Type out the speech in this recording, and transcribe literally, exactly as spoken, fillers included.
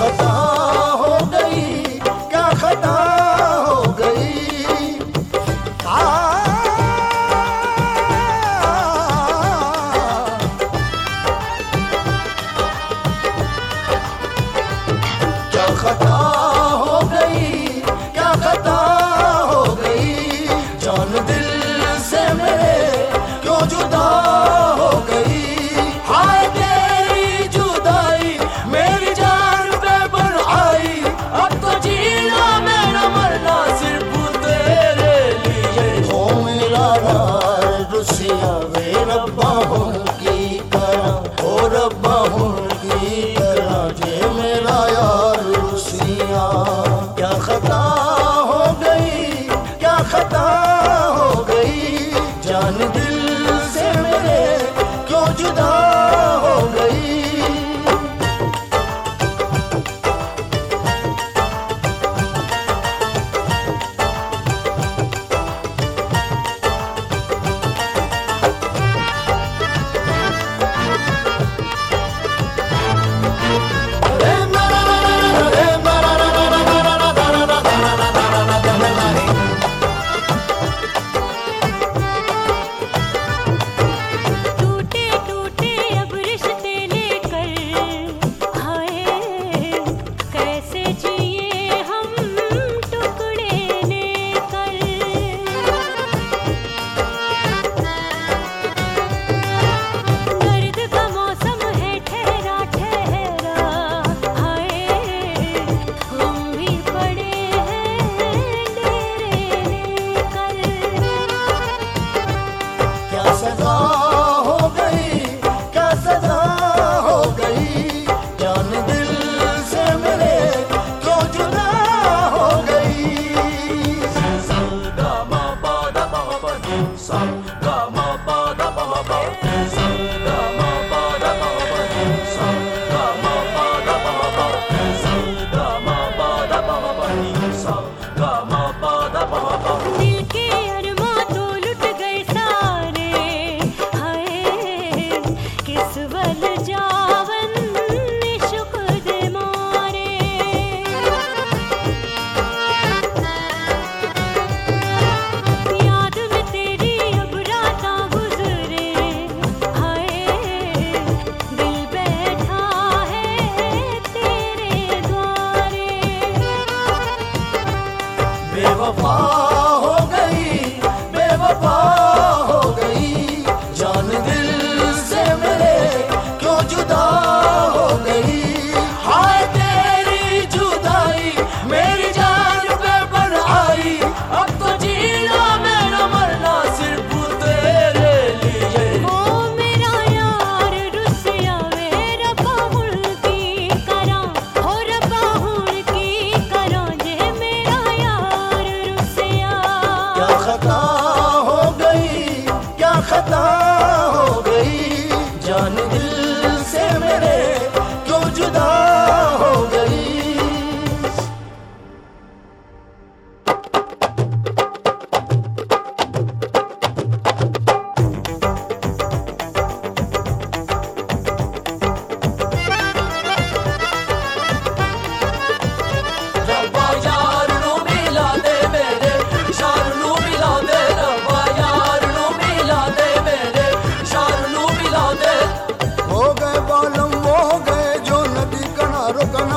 खता हो गई, क्या खता हो गई। आ क्या खता हो गई, क्या खता हो गई। जान दिल से मेरे क्यों जुदा हो गई। हाय तेरी जुदाई मेरी जान पे बन आई। अब तो जीना मेरा मरना सिर्फ तेरे लिए। हो मेरा यार रुसिया वे रब्बा की तरह, ओ रब्बा की तरह जे मेरा यार रुसिया। क्या खता हो गई, क्या खता हो गई। जान दिल से मेरे क्यों जुदा हो गई। सजा हो गई, क्या सजा हो गई। जान दिल से मेरे क्यों जुदा हो गई। सा गा मा पा दा पा पा सा गा मा पा दा पा पा सा गा मा पा दा पा पा सा गा मा पा दा पा पा सा गा मा पा दा पा पा सा गा मा पा दा पा पा। दिल के अरमां तो लुट गए सारे, किस वल जावन इश्क दे मारे। याद में तेरी अब रातां गुजरे। हाय दिल बैठा है तेरे द्वारे। बेवफा हो गई, बेवफा हो गई। जान दिल से मेरे क्यों जुदा हो गई। हाय तेरी जुदाई मेरी जान पे बन आई। अब तो जीना मेरा मरना सिर्फ तेरे लिए। ओ मेरा यार रुसिया वे रब्बा की करा, हो रब्बा की करा जे मेरा यार रुसिया। क्या खता हो गई, क्या खता हो गई। जान दिल से मेरे क्यों जुदा हो गई। रब्बा यार नू मिला दे मेरे शार नू मिला दे। रब्बा यार नू मिला दे मेरे शार नू मिला दे। हो गए बालम हो गए जो नदी किनारों